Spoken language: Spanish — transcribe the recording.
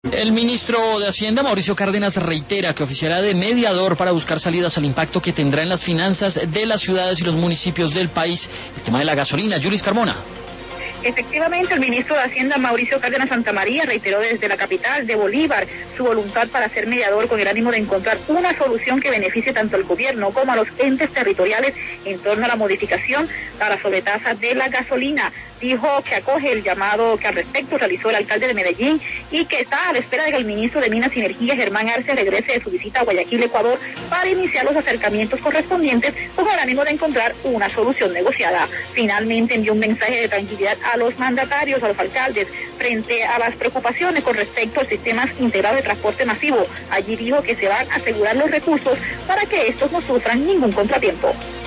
El ministro de Hacienda, Mauricio Cárdenas, reitera que oficiará de mediador para buscar salidas al impacto que tendrá en las finanzas de las ciudades y los municipios del país el tema de la gasolina. Yulis Carmona. Efectivamente, el ministro de Hacienda, Mauricio Cárdenas Santamaría, reiteró desde la capital de Bolívar su voluntad para ser mediador con el ánimo de encontrar una solución que beneficie tanto al gobierno como a los entes territoriales en torno a la modificación a la sobretasa de la gasolina. Dijo que acoge el llamado que al respecto realizó el alcalde de Medellín y que está a la espera de que el ministro de Minas y Energía, Germán Arce, regrese de su visita a Guayaquil, Ecuador, para iniciar los acercamientos correspondientes con el ánimo de encontrar una solución negociada. Finalmente envió un mensaje de tranquilidad a los mandatarios, a los alcaldes, frente a las preocupaciones con respecto al sistema integrado de transporte masivo. Allí dijo que se van a asegurar los recursos para que estos no sufran ningún contratiempo.